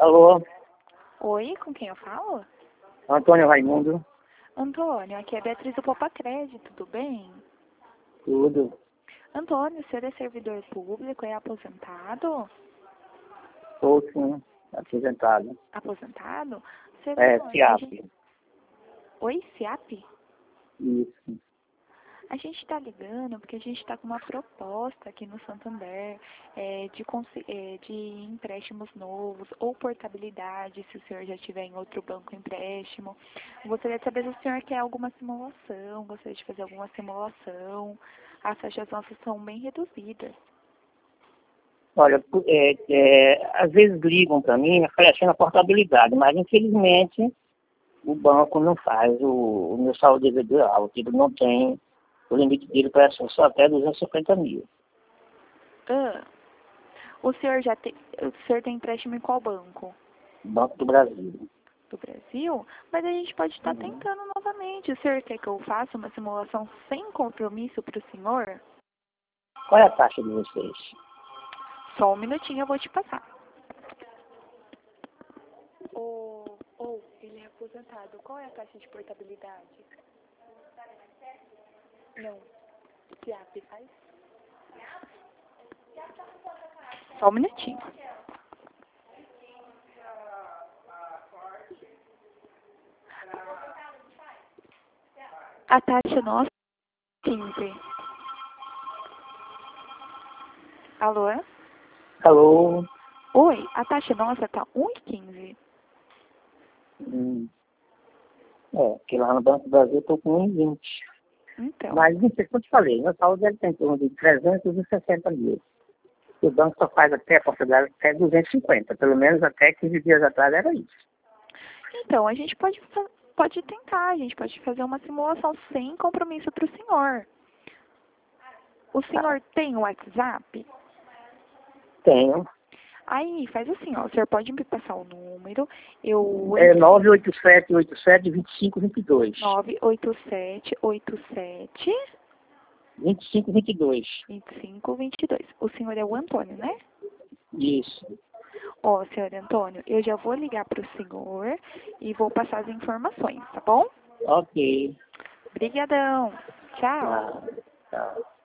Alô, Oi, com quem eu falo? Antônio Raimundo, Antônio, aqui é a Beatriz do Popa Crédito, tudo bem? tudo. Antônio, o senhor é servidor público, é aposentado? Estou sim, aposentado. Aposentado? Seu É, Antônio, CIAP. Oi, SIAP? Isso. A gente está ligando porque a gente está com uma proposta aqui no Santander de empréstimos novos ou portabilidade, se o senhor já tiver em outro banco empréstimo. Gostaria de saber se o senhor quer alguma simulação, gostaria de fazer alguma simulação. As taxas nossas são bem reduzidas. Olha, às vezes ligam para mim oferecendo a portabilidade, mas infelizmente o banco não faz. O meu saldo devedor é alto, ele não tem, o limite dele parece só até 250 mil. Ah, o senhor tem empréstimo em qual banco? Banco do Brasil. Do Brasil? Mas a gente pode estar Uhum. tentando novamente. O senhor quer que eu faça uma simulação sem compromisso para o senhor? Qual é a taxa de vocês? Só um minutinho, eu vou te passar. Ele é aposentado. Qual é a taxa de portabilidade? Não. SIAP faz? Só um minutinho. A taxa nossa é 15. Alô? Alô? Oi, a taxa nossa tá 1,15. Hum. Que lá no Banco do Brasil eu estou com 1,20. Então. Mas, não sei, como eu te falei, meu saúde deve ter em torno de 360 mil. O banco só faz até a portabilidade até 250, pelo menos até 15 dias atrás era isso. Então, a gente pode tentar, a gente pode fazer uma simulação sem compromisso para o senhor. O senhor tem o WhatsApp? Tenho. Aí, faz assim, ó, o senhor pode me passar o número, eu... É 987-87-2522. 98787 2522. 2522. O senhor é o Antônio, né? Isso. Ó, senhor Antônio, eu já vou ligar para o senhor e vou passar as informações, tá bom? Ok. Obrigadão. Tchau. Tá. Tá.